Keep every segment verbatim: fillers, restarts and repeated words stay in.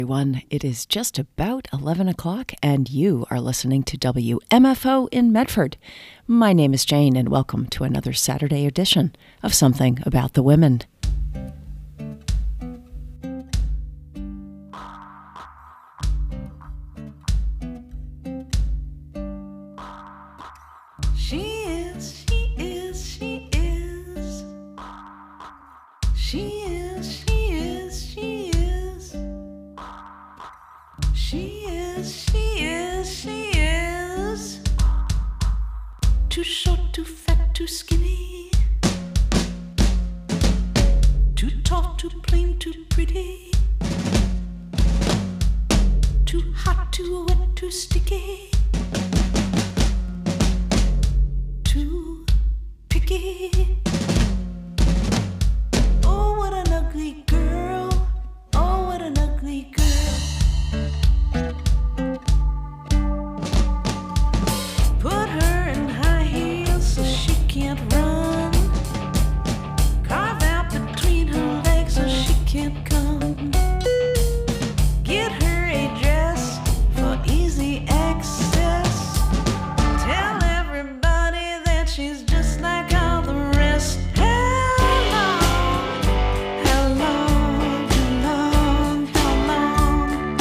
Everyone, it is just about eleven o'clock, and you are listening to W M F O in Medford. My name is Jane, and welcome to another Saturday edition of Something About the Women. She is, she is, she is. She is, she is, she is. She is, she is, she is. Too short, too fat, too skinny. Too tall, too plain, too pretty. Too hot, too wet, too sticky. Too picky. Oh, what an ugly girl. Oh, what an ugly girl. Put her in high heels so she can't run. Carve out between her legs so she can't come. Get her a dress for easy access. Tell everybody that she's just like all the rest. How long, how long, how long, how long?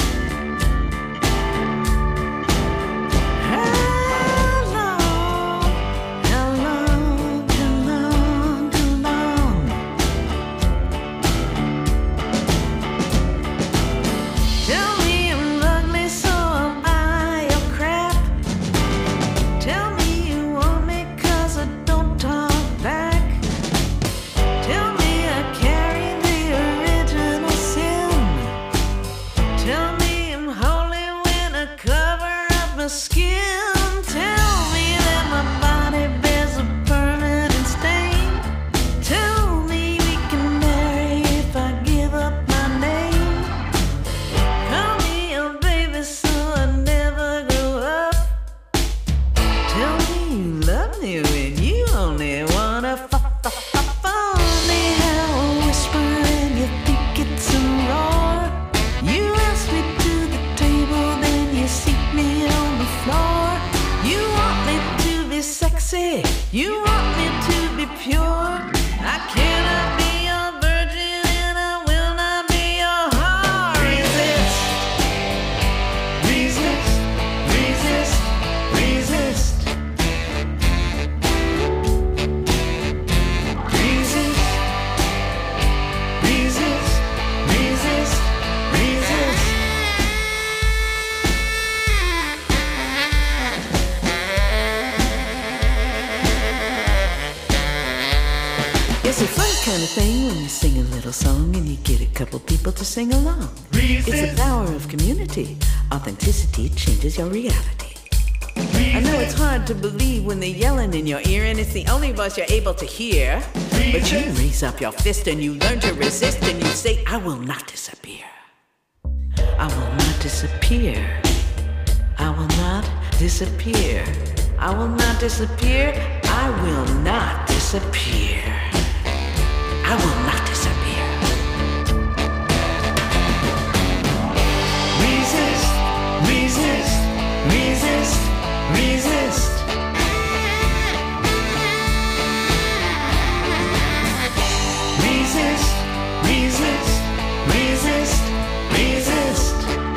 How long, how long, how long, how long? Tell me I'm ugly, so am I your crap. Tell me you want me 'cause I don't talk back. Tell me I carry the original sin. Tell me I'm holy when I cover up my skin. Tell me that my body bears a permanent stain. Tell me we can marry if I give up my name. Call me your baby so I never grow up. Tell me you love me when you only wanna fuck, fuck, fuck. Funny how I whisper and you think it's a roar. You ask me to the table, then you seat me on the floor. You want me to be sexy, you want me to be pure. I cannot be your virgin and I will not be your whore. Resist, resist, resist, resist. Resist, resist, resist, resist. It's a fun kind of thing when you sing a little song and you get a couple people to sing along. It's the power of community. Authenticity changes your reality. I know it's hard to believe when they're yelling in your ear and it's the only voice you're able to hear. But you raise up your fist and you learn to resist and you say, I will not disappear. I will not disappear. I will not disappear. I will not disappear. I will not disappear. I will not disappear. Resist, resist, resist, resist. Resist, resist, resist, resist.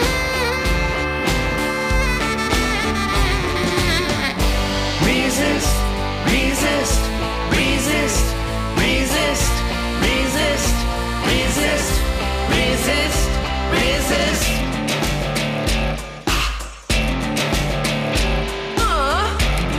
Resist, resist, resist, resist, resist, resist, resist, resist. Ah.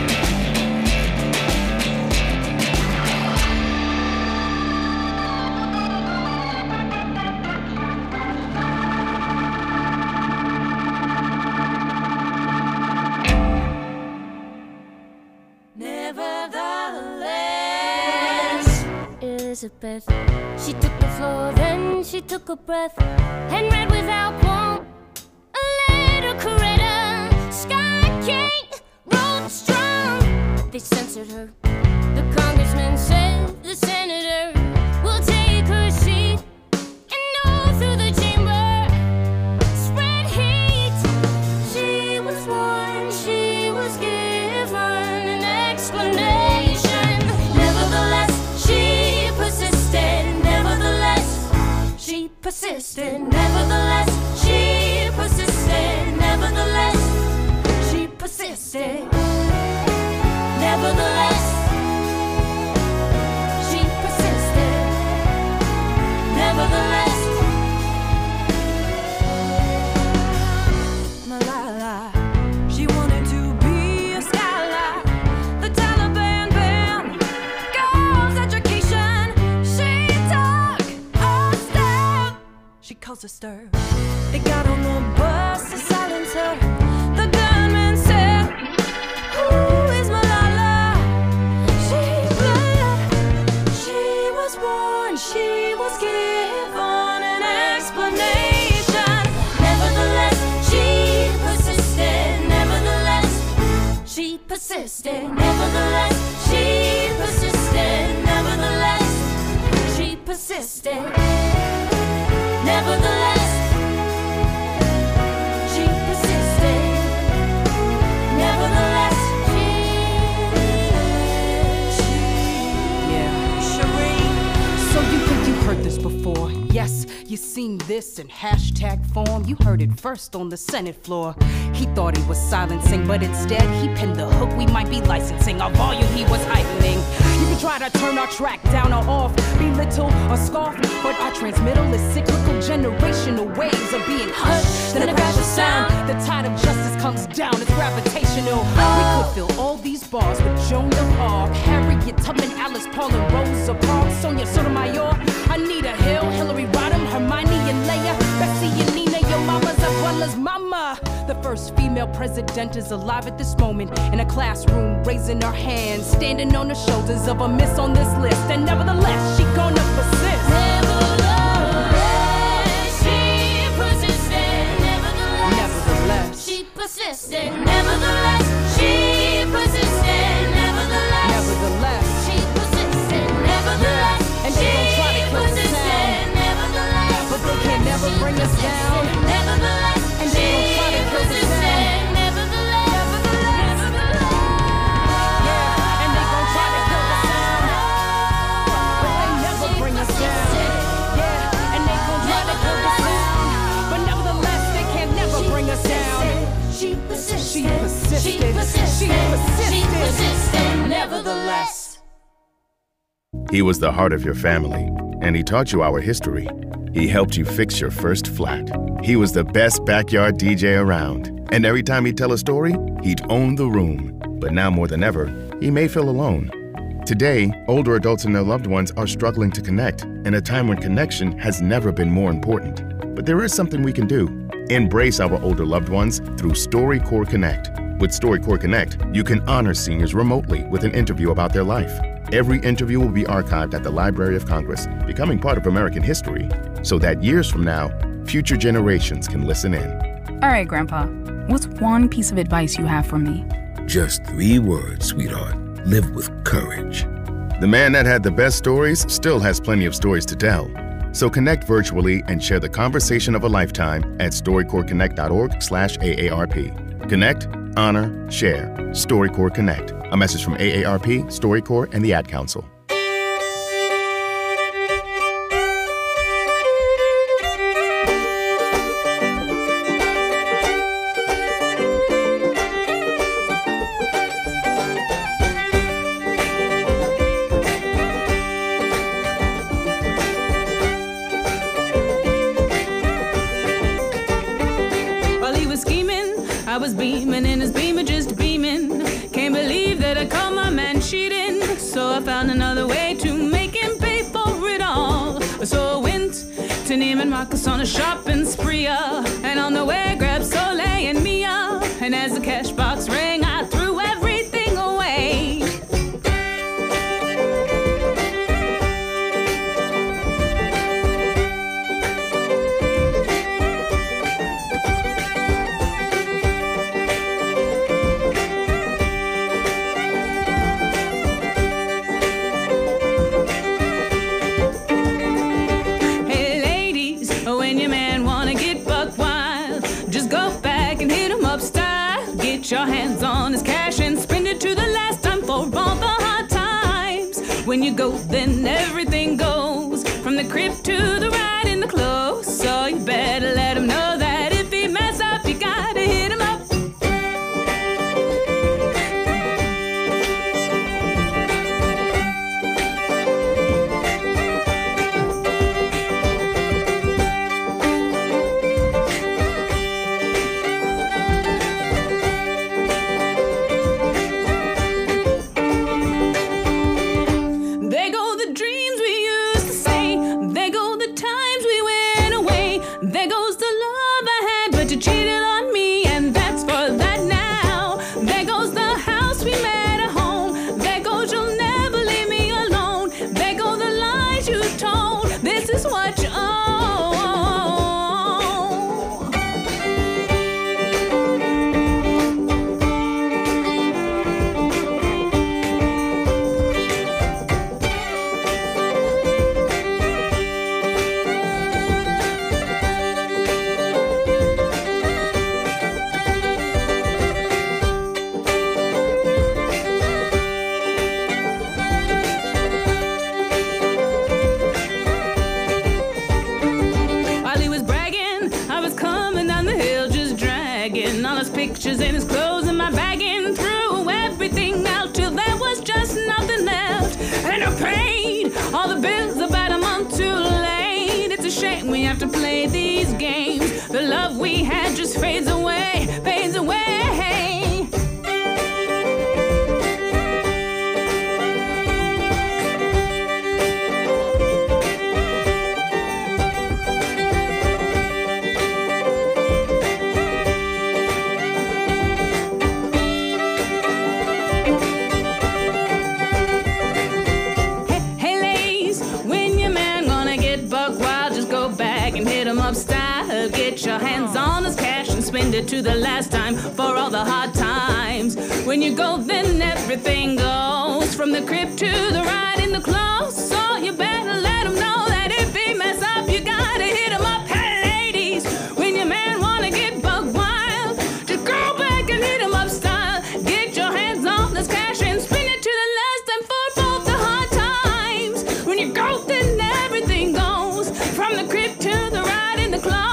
Nevertheless, Elizabeth, she took the floor, then she took a breath and read without want a letter Coretta Scott King wrote strong. They censored her. The congressman said the senator will take her seat, and all through the chamber stir. They got on the bus to silence her. The gunman said, "Who is Malala?" She fled. She was warned. She was given an explanation. Nevertheless, she persisted. Nevertheless, she persisted. Nevertheless, she persisted. Nevertheless, she persisted. Nevertheless, she persisted. Nevertheless, she, she yeah. Shereen, so you think you heard this before? Yes, you seen this in hashtag form. You heard it first on the Senate floor. He thought he was silencing, but instead he pinned the hook we might be licensing. Our volume he was heightening. You can try to turn our track down or off, belittle or scoff, but our transmittal is cyclical, generational waves of being hushed. Then a crash of sound, the tide of justice comes down, it's gravitational. We could fill all these bars with Joan of Arc, Harriet Tubman, Alice Paul and Rosa Parks, Sonia Sotomayor, Anita Hill, Hillary Rodham, Hermione and Leia, Betsy and Nina, your mama's Abuela's mama. The first female president is alive at this moment in a classroom, raising her hands, standing on the shoulders of a miss on this list, and nevertheless, she gonna persist. Nevertheless, she persisted. Nevertheless, she persisted. Nevertheless, she persisted. Nevertheless, nevertheless, she persisted. Nevertheless, and they gon' try to kill the sound, but they can never bring us down. Nevertheless, and they gon' try to kill the sound. Nevertheless, yeah, and they gon' try to kill the sound, but they never bring us down. Yeah, and they gon' try to kill the sound, but nevertheless, they can never bring us down. She persisted. She persisted. She persisted. She persisted. Nevertheless. He was the heart of your family, and he taught you our history. He helped you fix your first flat. He was the best backyard D J around, and every time he'd tell a story, he'd own the room. But now more than ever, he may feel alone. Today, older adults and their loved ones are struggling to connect in a time when connection has never been more important. But there is something we can do. Embrace our older loved ones through StoryCorps Connect. With StoryCorps Connect, you can honor seniors remotely with an interview about their life. Every interview will be archived at the Library of Congress, becoming part of American history, so that years from now, future generations can listen in. All right, Grandpa, what's one piece of advice you have for me? Just three words, sweetheart. Live with courage. The man that had the best stories still has plenty of stories to tell. So connect virtually and share the conversation of a lifetime at storycorpsconnect.org slash AARP. Connect, honor, share. StoryCorps Connect. A message from A A R P, StoryCorps, and the Ad Council. While he was scheming, I was beaming in his beamer, just beaming. Can't believe that I caught my man cheating. So I found another way to make him pay for it all. So I went to Neiman Marcus on a shopping spree, uh, and on the way grabbed Soleil and Mia. And as the cash box rang, I threw everything away. Hey ladies, when your man wanna get buck wild, just go back and hit him up style. Get your hands on his cash and spend it to the last time for all the hard times. When you go, then everything goes, from the crib to the ride in the clothes. So you better let him know that if he mess up, you gotta hit him up. There go the dreams we used to say. There go the time you cheated on me, and that's for that now. There goes the house we made a home. There goes you'll never leave me alone. There go the lies you told. This is what you owe. Pictures in his clothes and my bag and threw everything out till there was just nothing left. And I paid all the bills about a month too late. It's a shame we have to play these games. The love we had just fades away, fades away. Get your hands on his cash and spend it to the last time for all the hard times. When you go, then everything goes from the crib to the ride in the clothes. So you better let him know that if he mess up, you gotta hit him up. Hey, ladies, when your man wanna get buck wild, just go back and hit him up style. Get your hands on his cash and spend it to the last time for both the hard times. When you go, then everything goes from the crib to the ride in the clothes.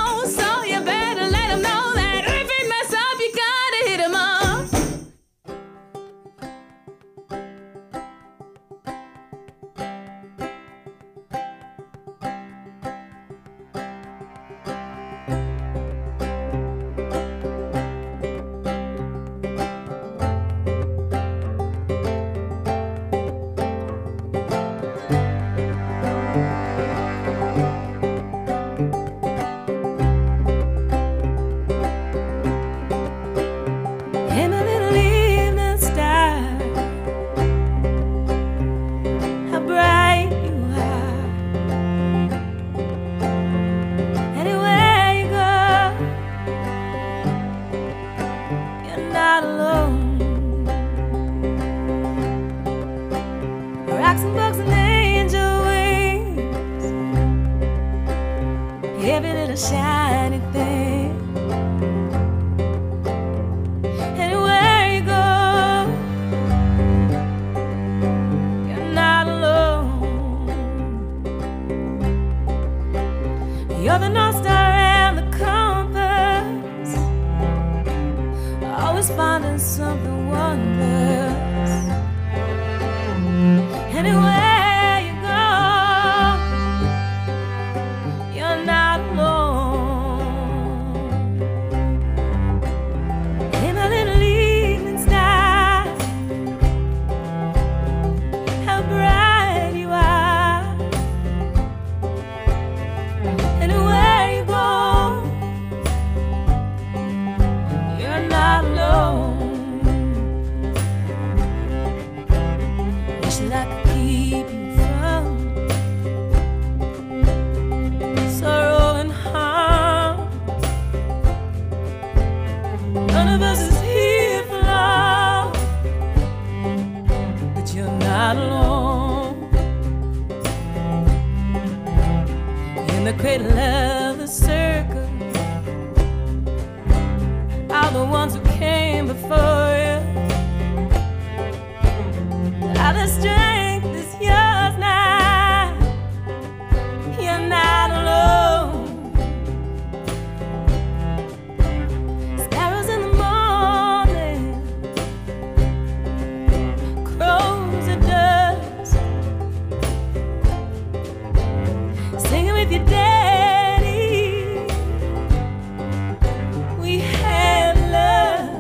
Daddy, we had love.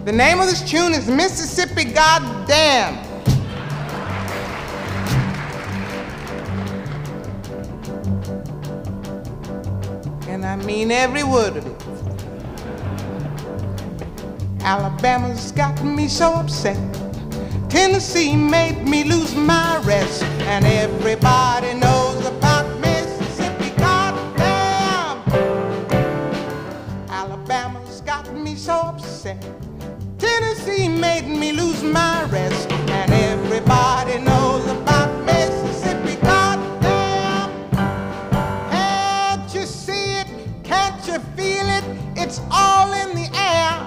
The name of this tune is Mississippi Goddamn. And I mean every word of it. Alabama's got me so upset. Tennessee made me lose my rest. And everybody knows about Mississippi, goddamn. Alabama's got me so upset. Tennessee made me lose my rest. And everybody knows about Mississippi, goddamn. Can't you see it? Can't you feel it? It's all in the air.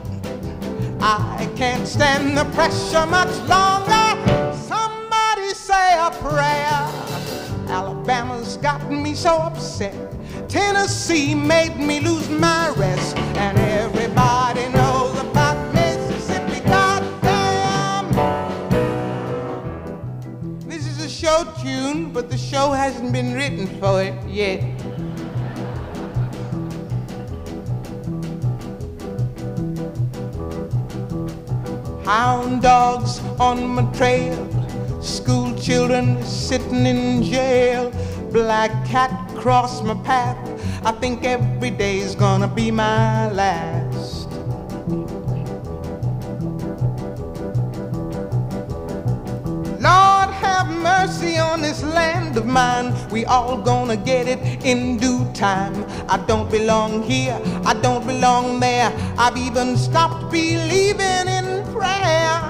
I can't stand the pressure much longer. Somebody say a prayer. Alabama's got me so upset. Tennessee made me lose my rest. And everybody knows about Mississippi, goddamn. This is a show tune, but the show hasn't been written for it yet. Hound dogs on my trail, school children sitting in jail, black cat cross my path. I think every day's gonna be my last. Lord have mercy on this land of mine. We all gonna get it in due time. I don't belong here, I don't belong there. I've even stopped believing in prayer.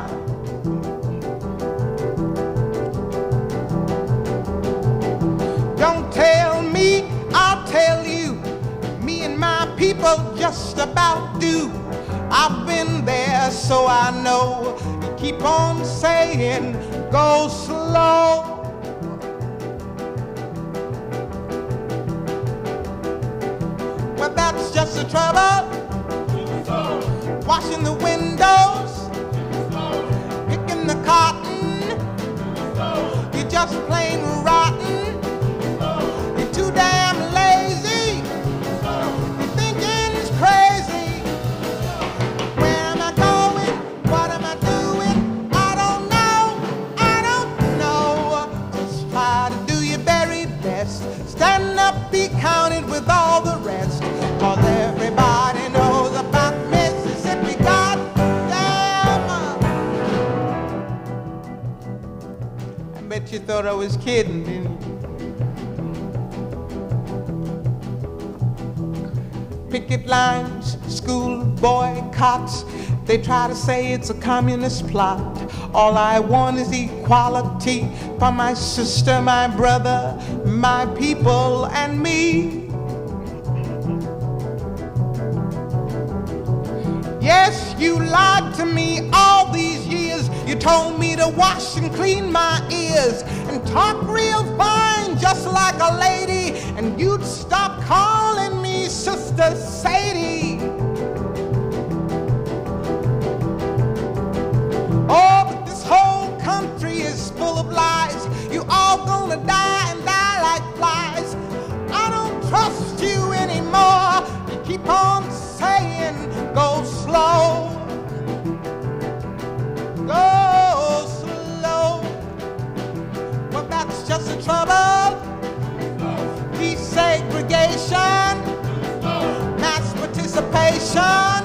Don't tell me, I'll tell you. Me and my people just about do. I've been there, so I know. You keep on saying, go slow. Well, that's just the trouble. Washing the windows, picking the cotton. You're just plain rotten. You're too damn lazy. Your thinking's crazy. Where am I going? What am I doing? I don't know. I don't know. Just try to do your very best. Stand up, be counted with all the rest. Cause everybody knows about Mississippi, goddamn. I bet you thought I was kidding, didn't you? Picket lines, school boycotts, they try to say it's a communist plot. All I want is equality for my sister, my brother, my people, and me. Yes, you lied to me all these years. You told me to wash and clean my ears and talk real fine, just like a lady, and you'd stop calling me Sister Sadie. Oh, but this whole country is full of lies. You all gonna die and die like flies. I don't trust you anymore. You keep on saying, go slow, go slow. Well, that's just the trouble. Desegregation, mass participation,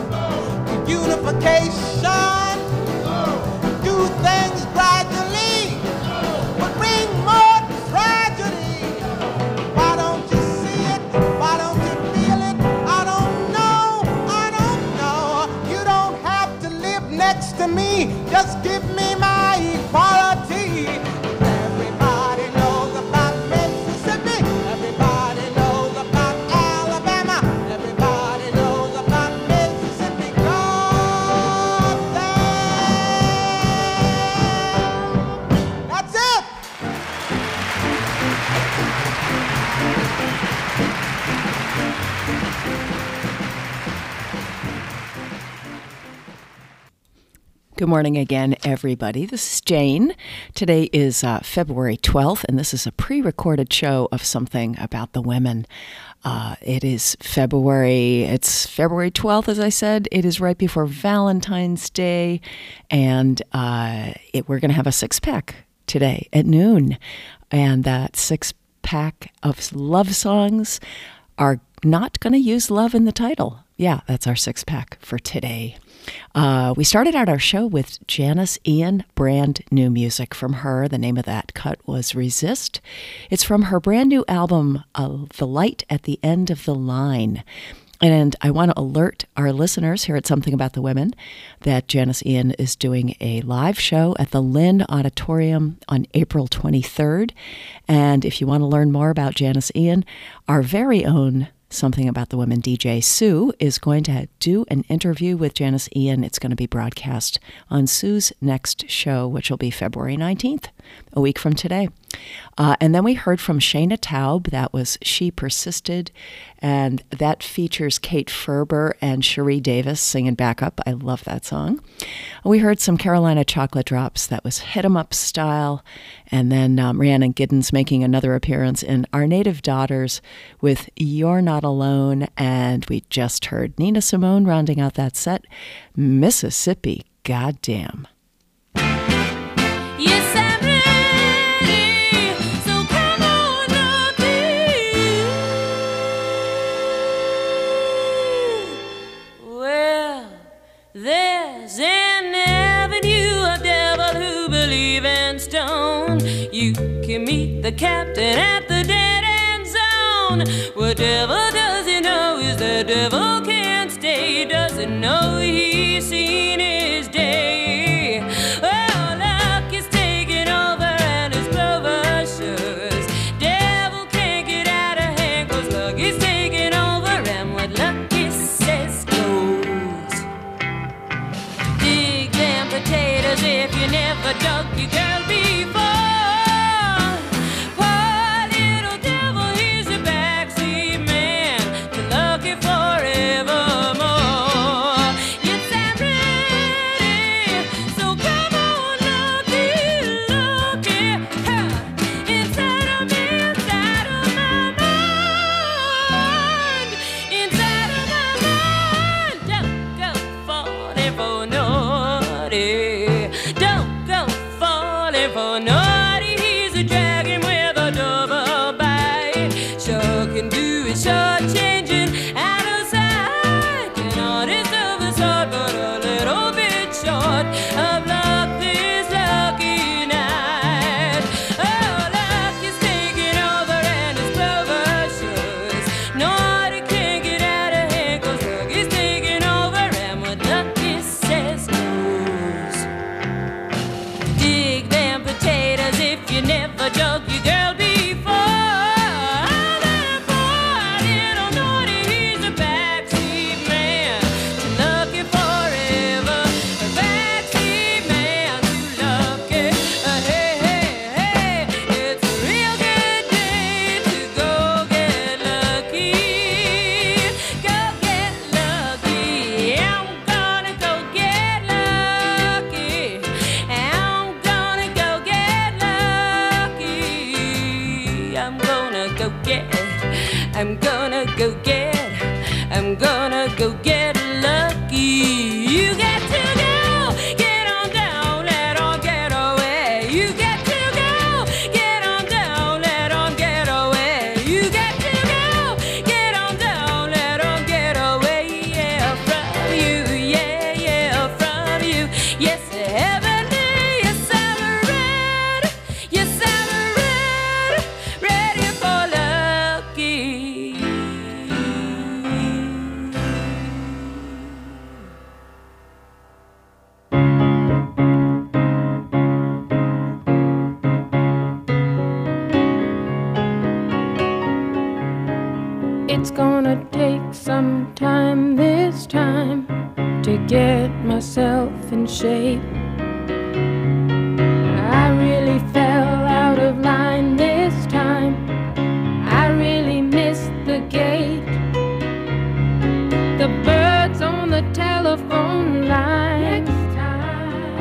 unification. Do things gradually, but bring more tragedy. Why don't you see it? Why don't you feel it? I don't know, I don't know. You don't have to live next to me. Just give me my equality. Everybody knows about Mississippi. Everybody knows about Alabama. Everybody knows about Mississippi. Goddamn. Good morning again, everybody. This is Jane. Today is uh, February twelfth, and this is a pre-recorded show of Something About the Women. Uh, it is February, it's February twelfth, as I said. It is right before Valentine's Day, and uh, it, we're going to have a six-pack today at noon. And that six-pack of love songs are not going to use love in the title. Yeah, that's our six-pack for today. Uh, we started out our show with Janis Ian, brand new music from her. The name of that cut was Resist. It's from her brand new album, uh, The Light at the End of the Line. And I want to alert our listeners here at Something About the Women that Janis Ian is doing a live show at the Lynn Auditorium on April twenty-third. And if you want to learn more about Janis Ian, our very own Something About the Women D J Sue is going to do an interview with Janis Ian. It's going to be broadcast on Sue's next show, which will be February nineteenth, a week from today. Uh, and then we heard from Shayna Taub. That was She Persisted, and that features Kate Ferber and Cherie Davis singing backup. I love that song. We heard some Carolina Chocolate Drops. That was Hit 'em Up Style. And then um, Rhiannon Giddens making another appearance in Our Native Daughters with You're Not Alone. And we just heard Nina Simone rounding out that set, Mississippi Goddamn. Yes, I'm ready, so come on up here. Well, there's an avenue of devil who believe in stone. You can meet the captain at the dead end zone. What devil doesn't know is the devil can't stay. Doesn't know he's seen his day. Oh, luck is taking over and his clover shows. Devil can't get out of hand 'cause luck is taking over and what lucky says goes. Dig them potatoes if you never dug your girl before. Poor little devil, he's a backseat man to lucky forevermore. Yes, I'm ready, so come on, lucky, lucky, ha. Inside of me, inside of my mind, inside of my mind. Don't go falling for naughty. Don't go falling for naughty. He's a dragon with a double bite. Sure can do it short changing out of sight. An artist of his heart, but a little bit short of luck this lucky night. Oh, luck is taking over and his clover shows. Naughty can't get out of hand 'cause luck is taking over and what lucky says goes. Dig them potatoes if you never dug your girl before. Oh, that poor little naughty, he's a backseat man to lucky forever. A backseat man to lucky. Uh, hey, hey, hey, it's a real good day to go get lucky. Go get lucky. I'm gonna go get lucky. I'm gonna go get lucky. I'm gonna go get, I'm gonna go get, I'm gonna go get lucky. You got to go, get on down, let on get away. You got to go, get on down, let on get away. You got to go, get on down, let on get away. Yeah, from you, yeah, yeah, from you. Yes, heavenly, yes, I'm ready. Yes, I'm ready, ready for lucky. It's gonna take some time this time to get myself in shape. I really fell out of line this time. I really missed the gate. The birds on the telephone line. Next time.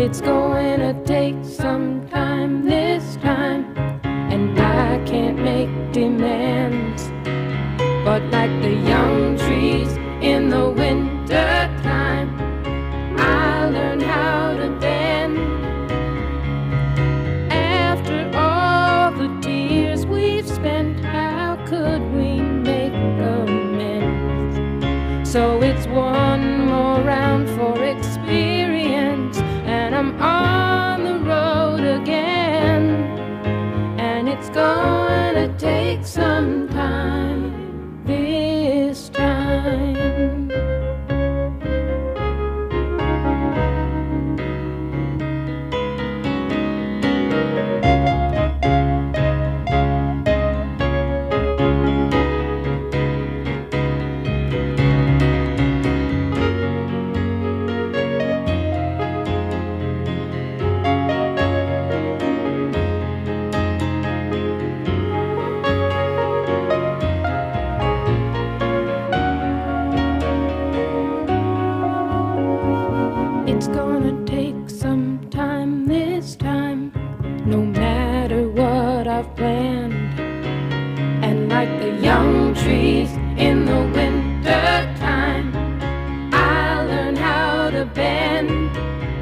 It's going to take some time this time, and I can't make demands. But like the young trees in the winter time, I learned how to bend. After all the tears we've spent, how could we make amends? So it's one more round for experience, and I'm on the road again. And it's gonna take some time this time. It's gonna take some time this time, no matter what I've planned. And like the young trees in the winter time, I learn how to bend.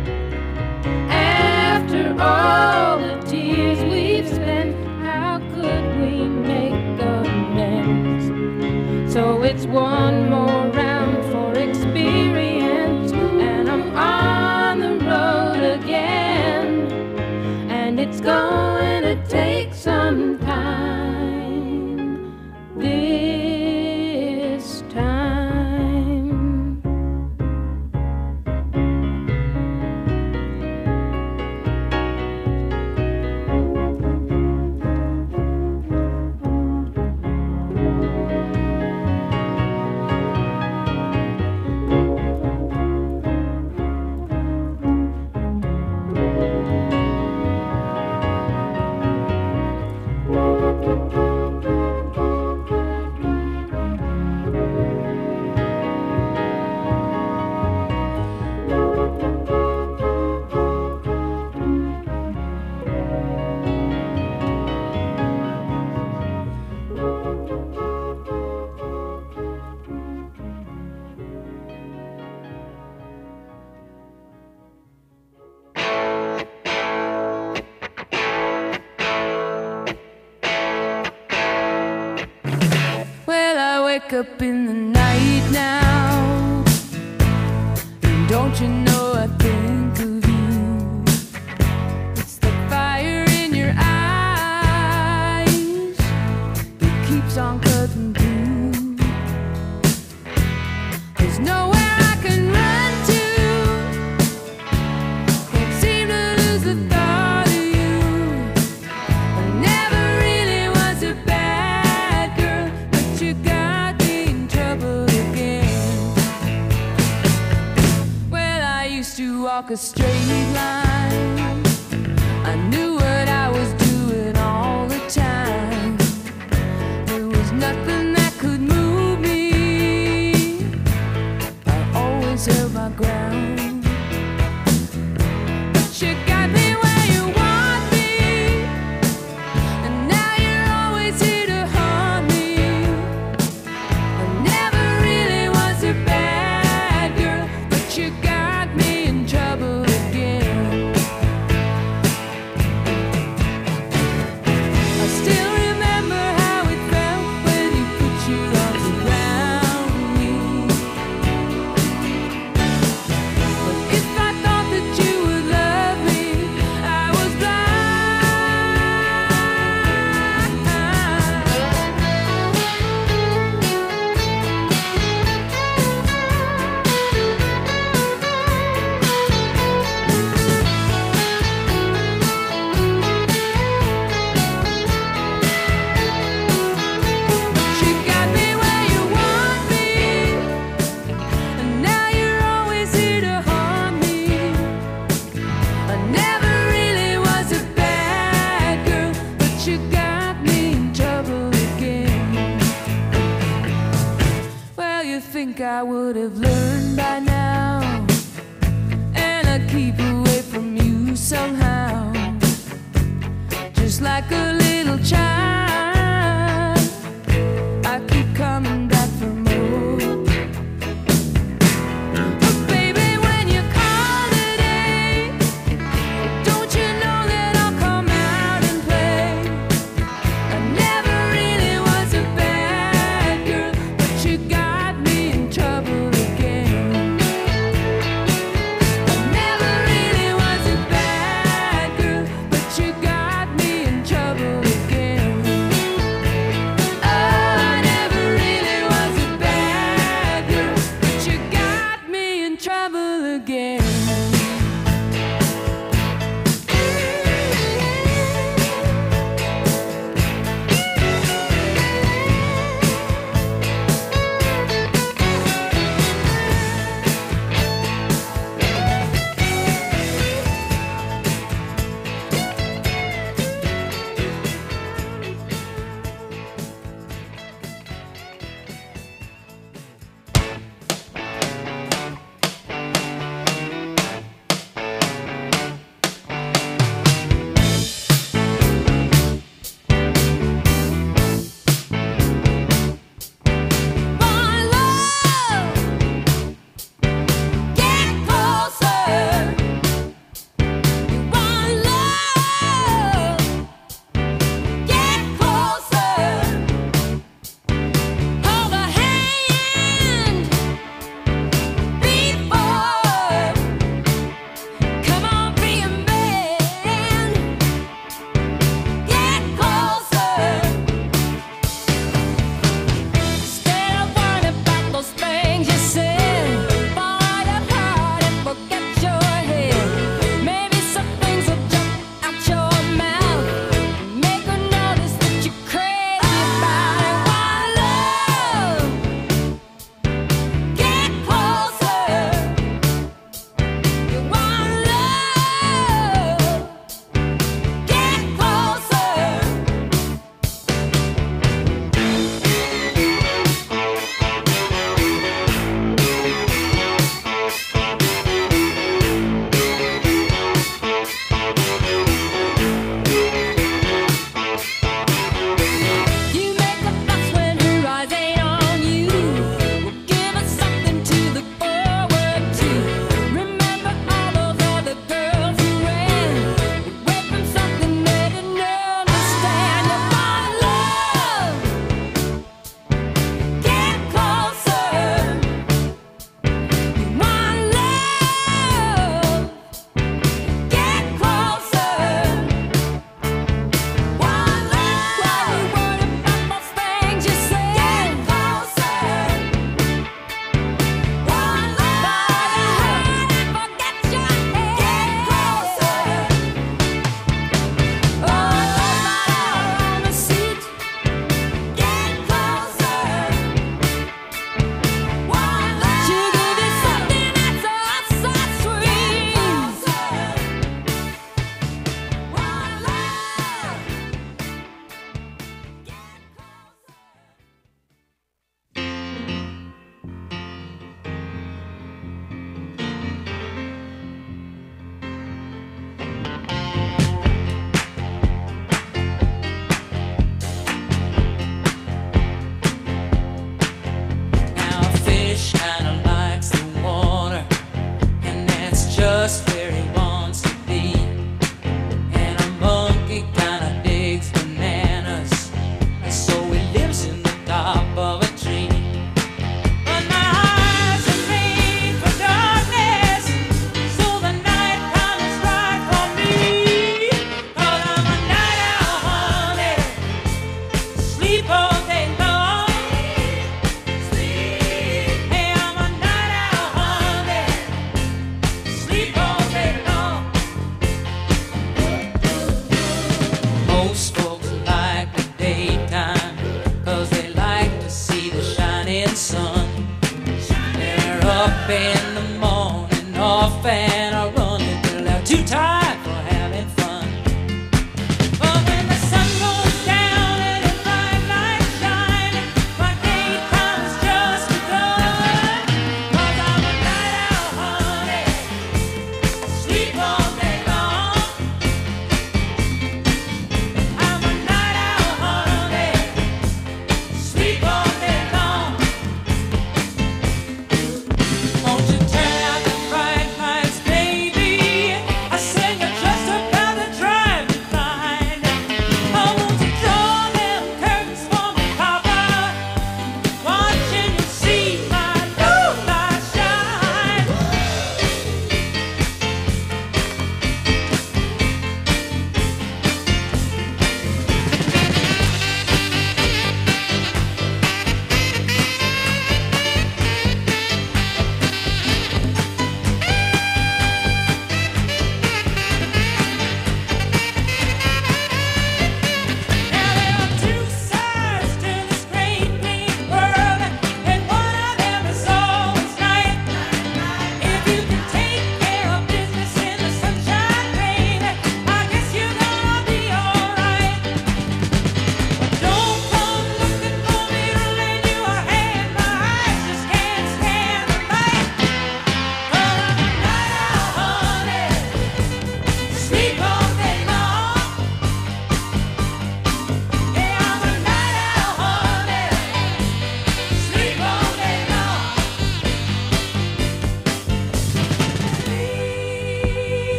After all the tears we've spent, how could we make amends? So it's one more round for experience, and I'm on the road again. And it's going to take some time this time. Well, I wake up in the night now, and don't you know I think of you. It's the fire in your eyes that keeps on cutting through. There's nowhere I can run to, can't seem to lose the thought of you. I never really was a bad girl, but you got me in trouble again. Well, I used to walk a straight line, I knew what I was doing all the time. There was nothing that could move me, I always held my ground. But you got me where you want me, and now you're always here to harm me. I never really was a bad girl, but you got me in trouble again. I still remember how it felt when you put your arms around me. But if I thought that you would love me, I was But you got me where you want me, and now you're always here to harm me. I never really was a bad girl, but you got me in trouble again. Well, you think I would have learned by now, and I keep away from you.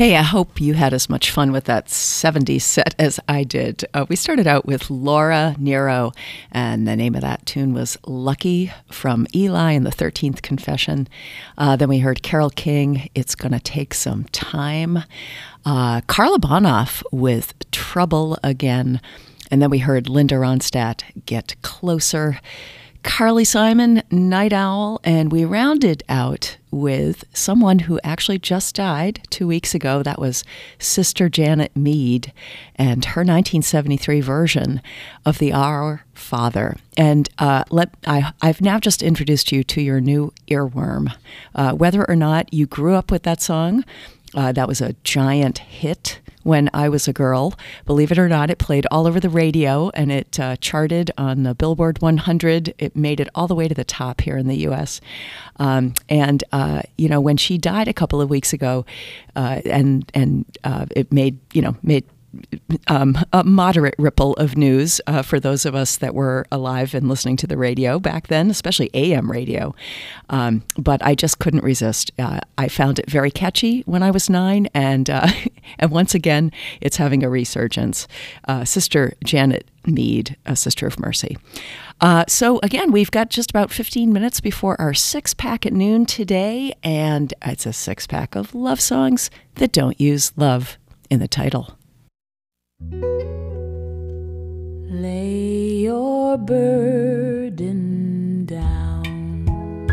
Hey, I hope you had as much fun with that seventies set as I did. Uh, we started out with Laura Nyro, and the name of that tune was Lucky from Eli and the thirteenth Confession. Uh, then we heard Carole King, It's Gonna Take Some Time. Uh, Carla Bonoff with Trouble Again. And then we heard Linda Ronstadt, Get Closer. Carly Simon, Night Owl, and we rounded out with someone who actually just died two weeks ago. That was Sister Janet Mead and her nineteen seventy-three version of the Our Father. And uh, let I, I've now just introduced you to your new earworm. Uh, whether or not you grew up with that song, uh, that was a giant hit when I was a girl. Believe it or not, it played all over the radio, and it uh, charted on the Billboard one hundred. It made it all the way to the top here in the U S Um, and, uh, you know, when she died a couple of weeks ago, uh, and and uh, it made, you know, made Um, a moderate ripple of news uh, for those of us that were alive and listening to the radio back then, especially A M radio. Um, but I just couldn't resist. Uh, I found it very catchy when I was nine, and uh, and once again, it's having a resurgence. Uh, Sister Janet Mead, a Sister of Mercy. Uh, so again, we've got just about fifteen minutes before our six pack at noon today, and it's a six pack of love songs that don't use love in the title. Lay your burden down.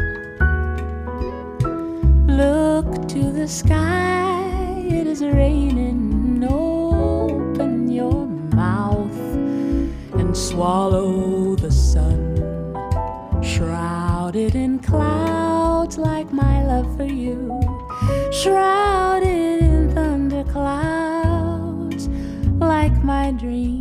Look to the sky, it is raining. Open your mouth and swallow the sun. Shrouded in clouds like my love for you. Shrouded in thunderclouds like my dreams.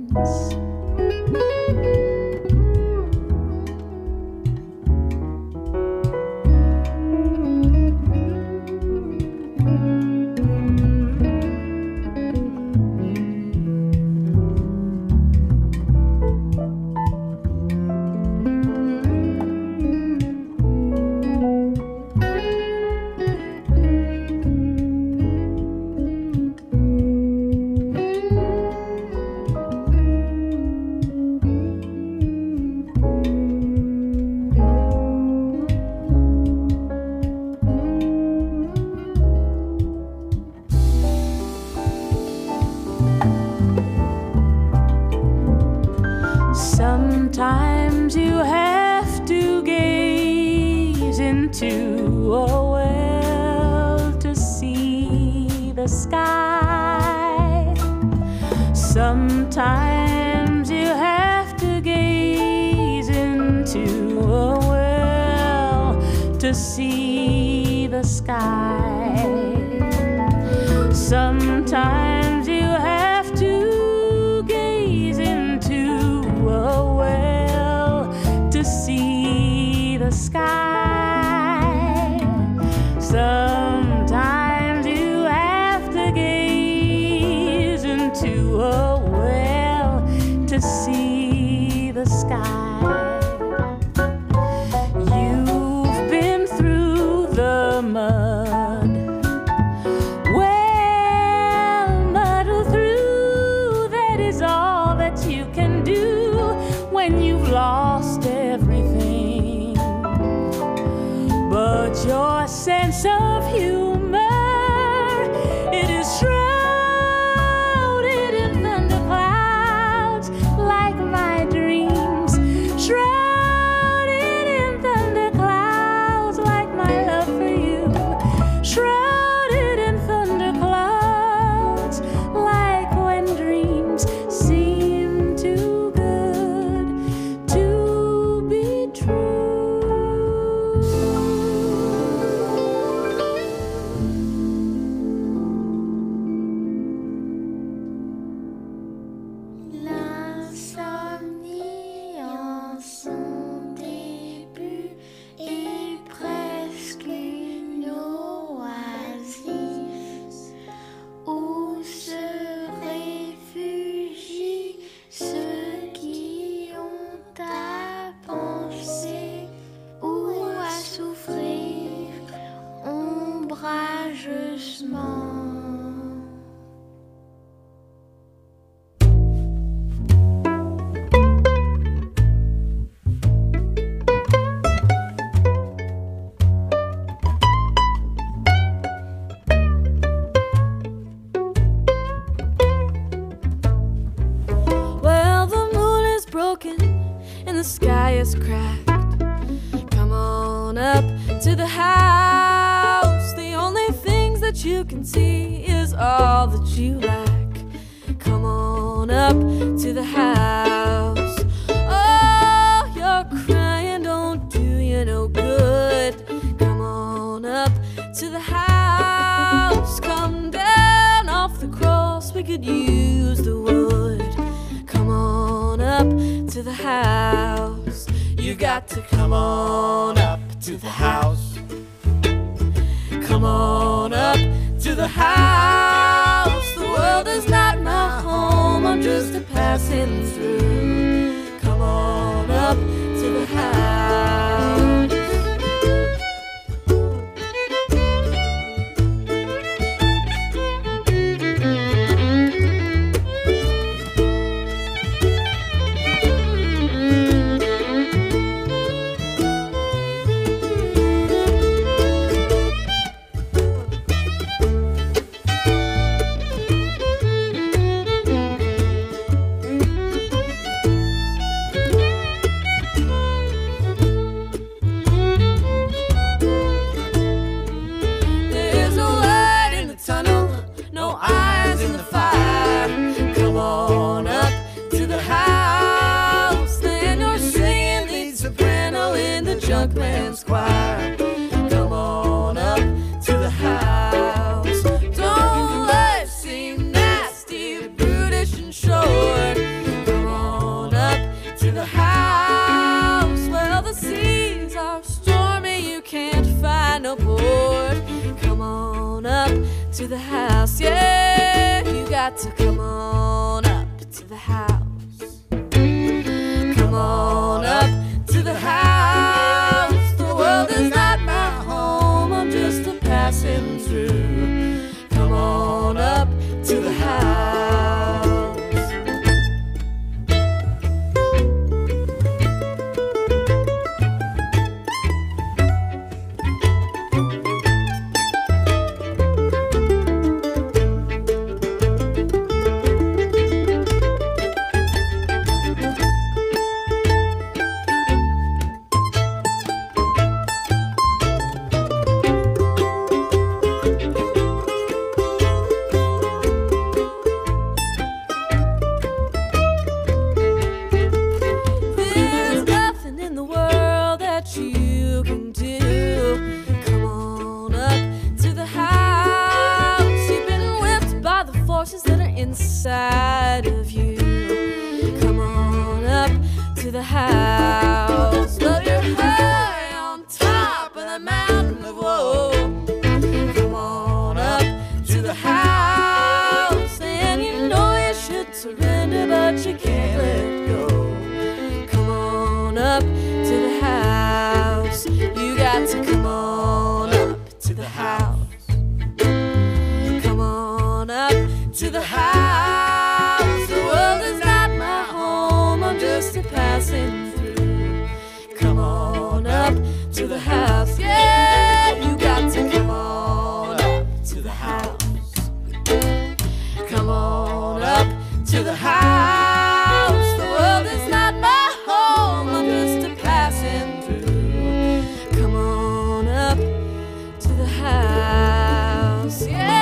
Sometimes you have to gaze into a well to see the sky. Sometimes you have to gaze into a well to see the sky. Sometimes you have to gaze into a well to see the sky. Sometimes you have to gaze into a well to see the sky. You've been through the mud. Well, muddle through, that is all that you can do when you've lost everything. But your sense of humor, it is shrouded in thunderclouds like my dreams. Shrouded in thunderclouds like my love for you. Shrouded in thunderclouds like when dreams seem too good to be true. broken and the sky is cracked. Come on up to the house. The only things that you can see is all that you lack. Come on up to the house. Oh, your crying don't do you no good. Come on up to the house. Come down off the cross, we could use the wood. Come on up to the house. You got to come on up to the house. Come on up to the house. The world is not my home, I'm just a passing through. Come on up to the house. Junkman's choir. Come on up to the house. Don't let it seem nasty, brutish and short. Come on up to the house. Well, the seas are stormy, you can't find no port. Come on up to the house. Yeah, you got to come on up to the house. Come on up to the house. It's not my home, I'm just a passing through. Come on up to the house. Inside of you. Come on up to the house. Love you're high on top of the mountain of woe. Come on up to the house. And you know you should surrender, but you can't let go. Come on up to the house. You got to come on up to the house. Come on up to the house. The world is not my home, I'm just a passing through. Come on up to the house. Yeah, you got to come on up to the house. Come on up to the house. The world is not my home, I'm just a passing through. Come on up to the house. Yeah.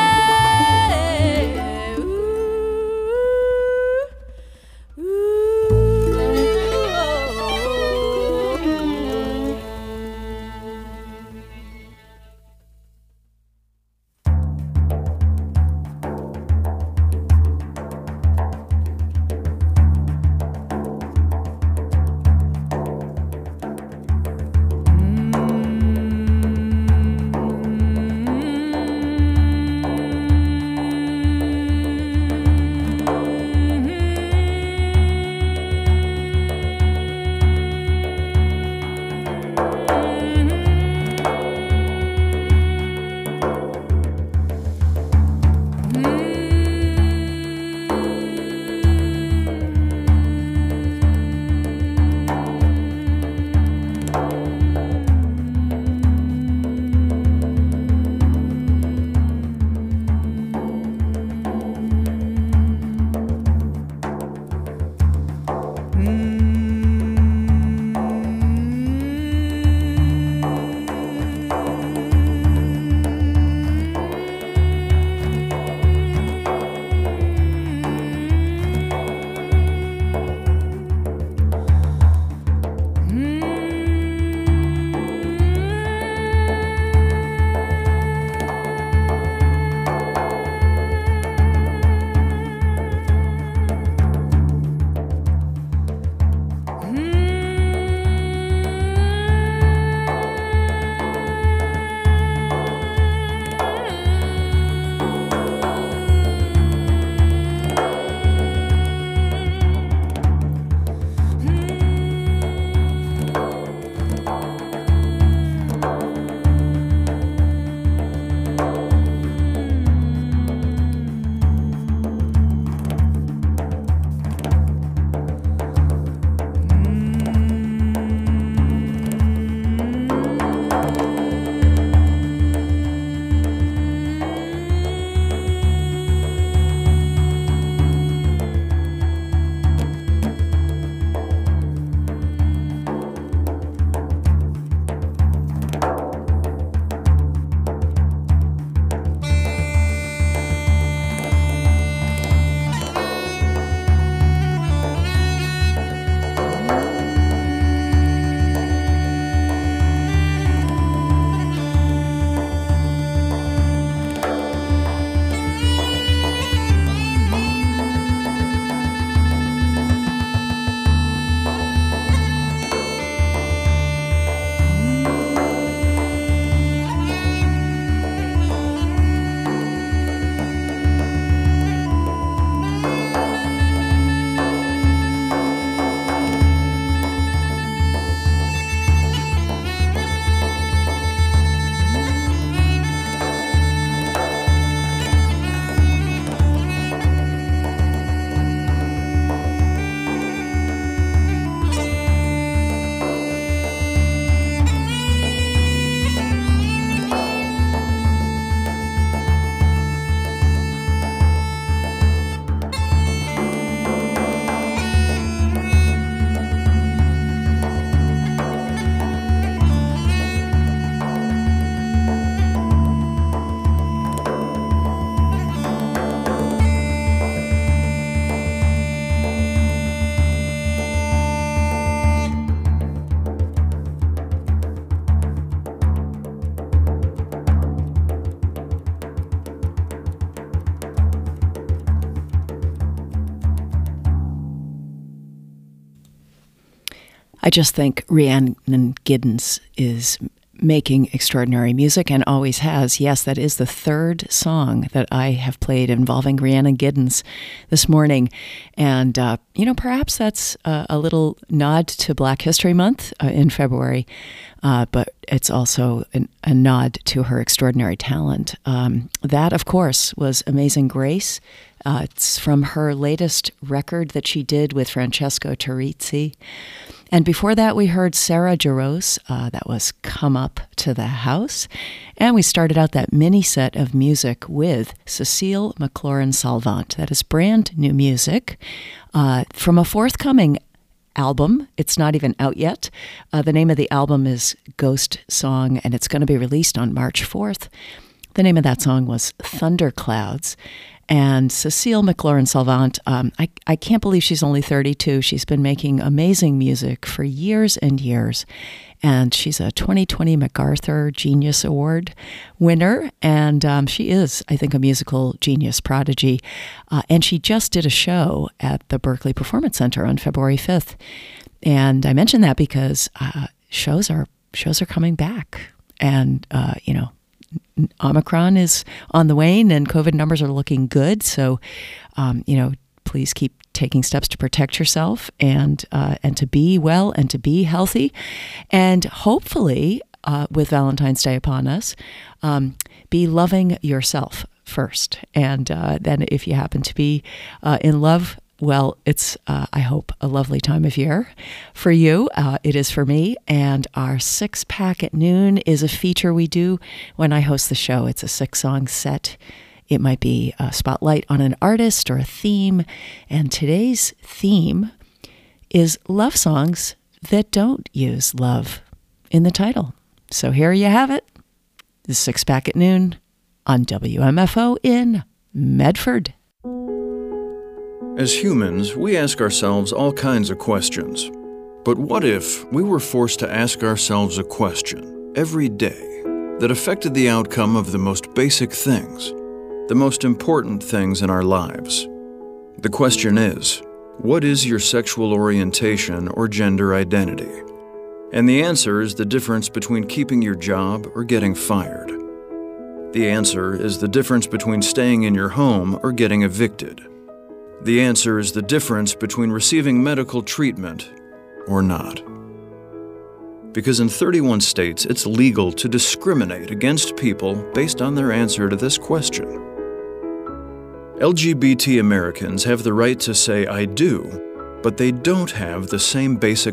I just think Rhiannon Giddens is making extraordinary music and always has. Yes, that is the third song that I have played involving Rhiannon Giddens this morning. And, uh, you know, perhaps that's a, a little nod to Black History Month uh, in February, uh, but it's also an, a nod to her extraordinary talent. Um, that, of course, was Amazing Grace. Uh, it's from her latest record that she did with Francesco Terrizzi. And before that, we heard Sarah Jarosz. Uh, that was Come Up to the House. And we started out that mini set of music with Cecile McLaurin-Salvant. That is brand new music uh, from a forthcoming album. It's not even out yet. Uh, the name of the album is Ghost Song, and it's going to be released on March fourth. The name of that song was Thunderclouds. And Cecile McLaurin-Salvant, um, I, I can't believe she's only thirty-two. She's been making amazing music for years and years. And she's a twenty twenty MacArthur Genius Award winner. And um, she is, I think, a musical genius prodigy. Uh, and she just did a show at the Berkeley Performance Center on February fifth. And I mention that because uh, shows are shows are coming back. And, uh, you know, Omicron is on the wane and COVID numbers are looking good. So, um, you know, please keep taking steps to protect yourself and uh, and to be well and to be healthy. And hopefully, uh, with Valentine's Day upon us, um, be loving yourself first. And uh, then if you happen to be uh, in love, well, it's, uh, I hope, a lovely time of year for you. Uh, it is for me. And our Six Pack at Noon is a feature we do when I host the show. It's a six-song set. It might be a spotlight on an artist or a theme. And today's theme is love songs that don't use love in the title. So here you have it. The Six Pack at Noon on W M F O in Medford. As humans, we ask ourselves all kinds of questions. But what if we were forced to ask ourselves a question every day that affected the outcome of the most basic things, the most important things in our lives? The question is, what is your sexual orientation or gender identity? And the answer is the difference between keeping your job or getting fired. The answer is the difference between staying in your home or getting evicted. The answer is the difference between receiving medical treatment or not. Because in thirty-one states, it's legal to discriminate against people based on their answer to this question. L G B T Americans have the right to say, I do, but they don't have the same basic